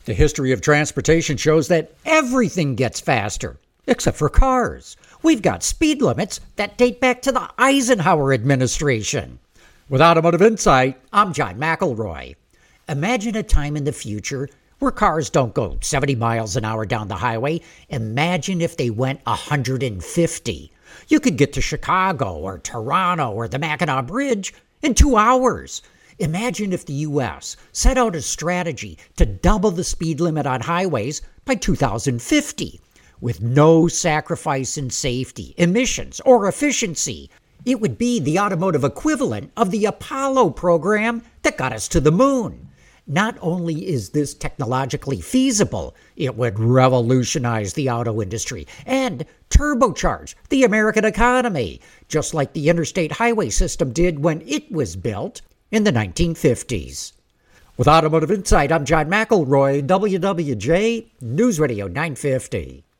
The history of transportation shows that everything gets faster, except for cars. We've got speed limits that date back to the Eisenhower administration. With Automotive Insight, I'm John McElroy. Imagine a time in the future where cars don't go 70 miles an hour down the highway. Imagine if they went 150. You could get to Chicago or Toronto or the Mackinac Bridge in 2 hours. Imagine if the U.S. set out a strategy to double the speed limit on highways by 2050, with no sacrifice in safety, emissions, or efficiency. It would be the automotive equivalent of the Apollo program that got us to the moon. Not only is this technologically feasible, it would revolutionize the auto industry and turbocharge the American economy, just like the interstate highway system did when it was built in the 1950s. With Automotive Insight, I'm John McElroy, WWJ News Radio 950.